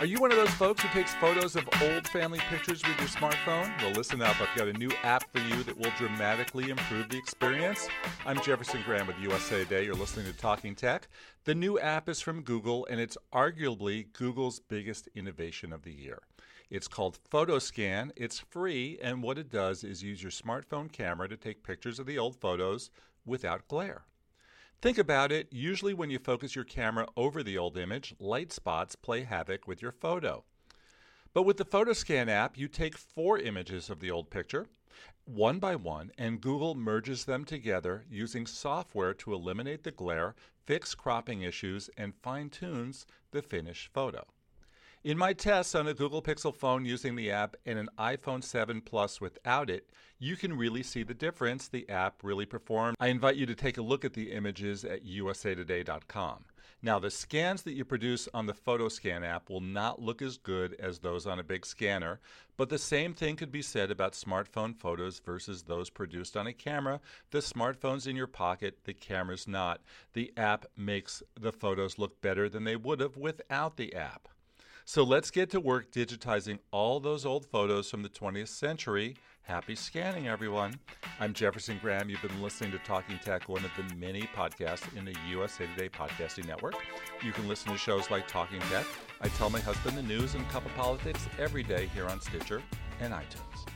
Are you one of those folks who takes photos of old family pictures with your smartphone? Well, listen up. I've got a new app for you that will dramatically improve the experience. I'm Jefferson Graham with USA Today. You're listening to Talking Tech. The new app is from Google, and it's arguably Google's biggest innovation of the year. It's called PhotoScan. It's free, and what it does is use your smartphone camera to take pictures of the old photos without glare. Think about it. Usually when you focus your camera over the old image, light spots play havoc with your photo. But with the PhotoScan app, you take 4 images of the old picture, one by one, and Google merges them together using software to eliminate the glare, fix cropping issues, and fine-tunes the finished photo. In my tests on a Google Pixel phone using the app and an iPhone 7 Plus without it, you can really see the difference the app really performed. I invite you to take a look at the images at usatoday.com. Now, the scans that you produce on the PhotoScan app will not look as good as those on a big scanner, but the same thing could be said about smartphone photos versus those produced on a camera. The smartphone's in your pocket, the camera's not. The app makes the photos look better than they would have without the app. So let's get to work digitizing all those old photos from the 20th century. Happy scanning, everyone. I'm Jefferson Graham. You've been listening to Talking Tech, one of the many podcasts in the USA Today podcasting network. You can listen to shows like Talking Tech. I tell my husband the news and cup of politics every day here on Stitcher and iTunes.